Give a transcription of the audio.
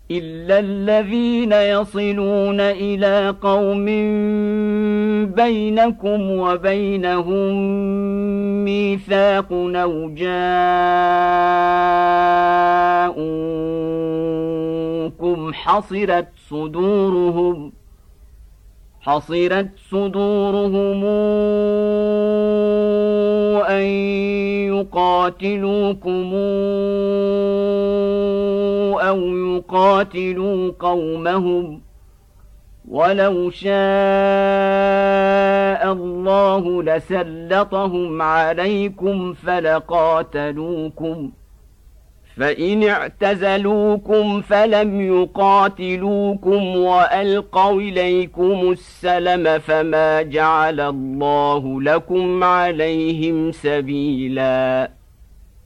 إلا الذين يصلون إلى قوم بينكم وبينهم ميثاق أو جاءوكم حصرت صدورهم أن يقاتلوكم أو يقاتلوا قومهم ولو شاء الله لسلطهم عليكم فلقاتلوكم فإن اعتزلوكم فلم يقاتلوكم وألقوا إليكم السلم فما جعل الله لكم عليهم سبيلا